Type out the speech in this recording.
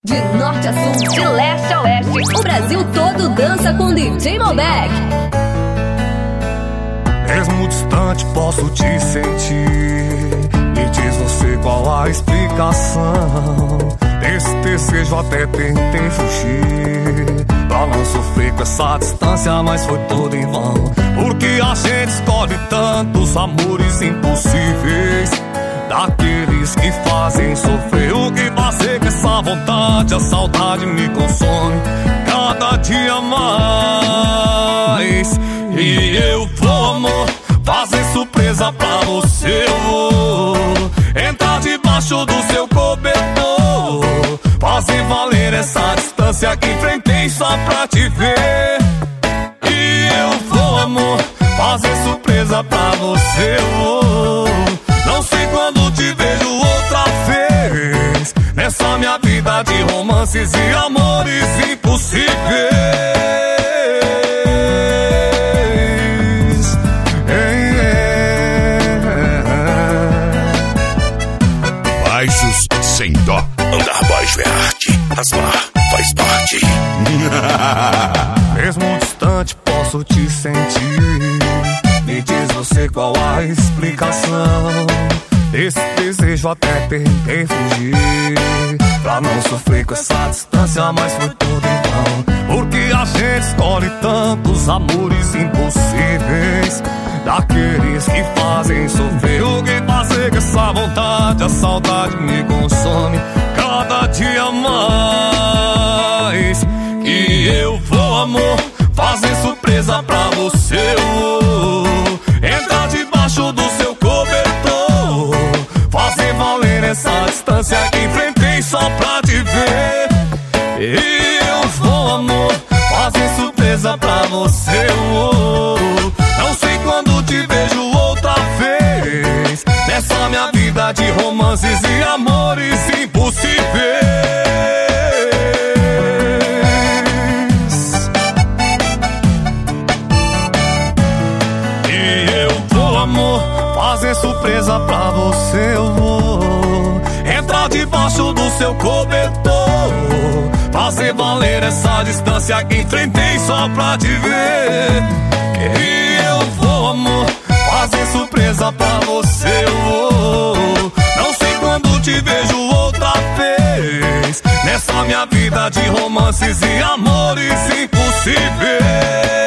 De norte a sul, de leste a oeste, o Brasil todo dança com DJ Malbec. Mesmo distante posso te sentir. Me diz você qual a explicação desse desejo, até tentei fugir pra não sofrer com essa distância, mas foi tudo em vão. Porque a gente escolhe tantos amores impossíveis, daqueles que fazem sofrer. O que fazer com essa vontade? A saudade me consome cada dia mais. E eu vou, amor, fazer surpresa pra você. Eu vou entrar debaixo do seu cobertor, fazer valer essa distância que enfrentei só pra te ver. E eu vou, amor, fazer surpresa pra você. Eu vou, não sei quando te vejo outra vez nessa minha vida de romances e amores impossíveis. Baixos sem dó, Underboys é arte, rasgar faz parte. Mesmo distante posso te sentir. Me diz você qual a explicação desse desejo, até tentei fugir pra não sofrer com essa distância, mas foi tudo em vão. Porque a gente escolhe tantos amores impossíveis, daqueles que fazem sofrer. O que fazer com essa vontade? A saudade me consome cada dia mais. E eu vou, amor, fazer surpresa pra você. Eu vou entrar debaixo do seu cobertor, fazer valer essa distância que enfrentei só pra te ver. E eu vou, amor, fazer surpresa pra você. Eu vou, não sei quando te vejo outra vez nessa minha vida de romances e amores impossíveis. E eu vou, amor, fazer surpresa pra você. Eu vou entrar debaixo do seu cobertor, fazer valer essa distância que enfrentei só pra te ver. E eu vou, amor, fazer surpresa pra você. Eu vou, não sei quando te vejo outra vez nessa minha vida de romances e amores impossíveis.